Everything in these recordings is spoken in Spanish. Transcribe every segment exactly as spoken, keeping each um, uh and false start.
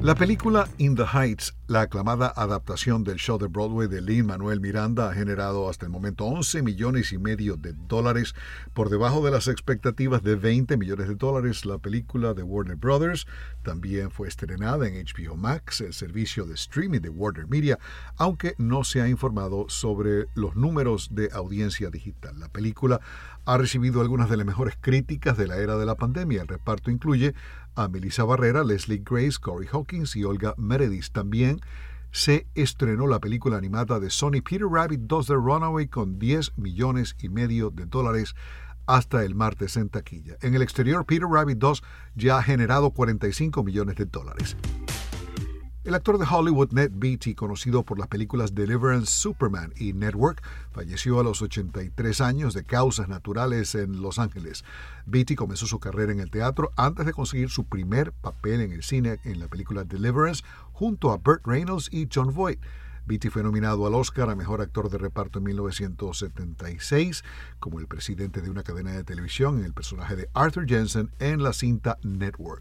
La película In the Heights, la aclamada adaptación del show de Broadway de Lin-Manuel Miranda, ha generado hasta el momento once millones y medio de dólares, por debajo de las expectativas de veinte millones de dólares. La película de Warner Brothers también fue estrenada en H B O Max, el servicio de streaming de Warner Media, aunque no se ha informado sobre los números de audiencia digital. La película ha recibido algunas de las mejores críticas de la era de la pandemia. El reparto incluye a Melissa Barrera, Leslie Grace, Corey Hawkins y Olga Meredith. También se estrenó la película animada de Sony Peter Rabbit dos The Runaway con diez millones y medio de dólares hasta el martes en taquilla. En el exterior, Peter Rabbit dos ya ha generado cuarenta y cinco millones de dólares. El actor de Hollywood Ned Beatty, conocido por las películas Deliverance, Superman y Network, falleció a los ochenta y tres años de causas naturales en Los Ángeles. Beatty comenzó su carrera en el teatro antes de conseguir su primer papel en el cine en la película Deliverance junto a Burt Reynolds y Jon Voight. Beatty fue nominado al Oscar a Mejor Actor de Reparto en mil novecientos setenta y seis como el presidente de una cadena de televisión en el personaje de Arthur Jensen en la cinta Network.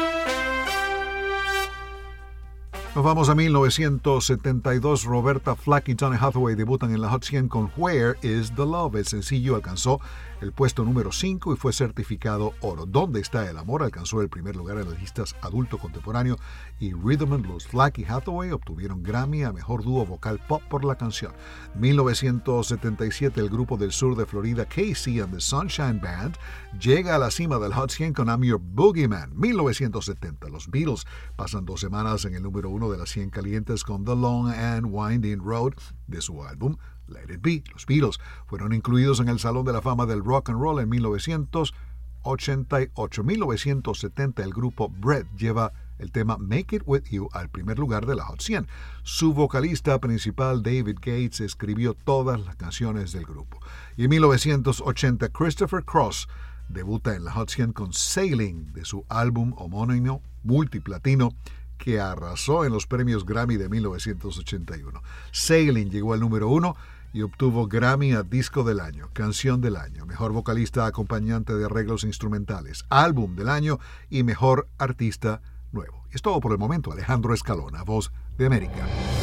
Nos vamos a mil novecientos setenta y dos. Roberta Flack y Donny Hathaway debutan en la Hot cien con Where is the Love. El sencillo alcanzó el puesto número cinco y fue certificado oro. ¿Dónde está el amor? Alcanzó el primer lugar en las listas adulto contemporáneo y Rhythm and Blues. Flack y Hathaway obtuvieron Grammy a Mejor Dúo Vocal Pop por la canción. mil novecientos setenta y siete. El grupo del sur de Florida, K C and the Sunshine Band, llega a la cima del Hot cien con I'm Your Boogeyman. mil novecientos setenta. Los Beatles pasan dos semanas en el número uno de las cien calientes con The Long and Winding Road de su álbum Let It Be. Los Beatles fueron incluidos en el Salón de la Fama del Rock and Roll en mil novecientos ochenta y ocho. mil novecientos setenta. El grupo Bread lleva el tema Make It With You al primer lugar de la Hot cien. Su vocalista principal, David Gates, escribió todas las canciones del grupo. Y en mil novecientos ochenta, Christopher Cross debuta en la Hot cien con Sailing de su álbum homónimo multiplatino que arrasó en los premios Grammy de mil novecientos ochenta y uno. Sailing llegó al número uno y obtuvo Grammy a Disco del Año, Canción del Año, Mejor Vocalista Acompañante de Arreglos Instrumentales, Álbum del Año y Mejor Artista Nuevo. Es todo por el momento. Alejandro Escalona, Voz de América.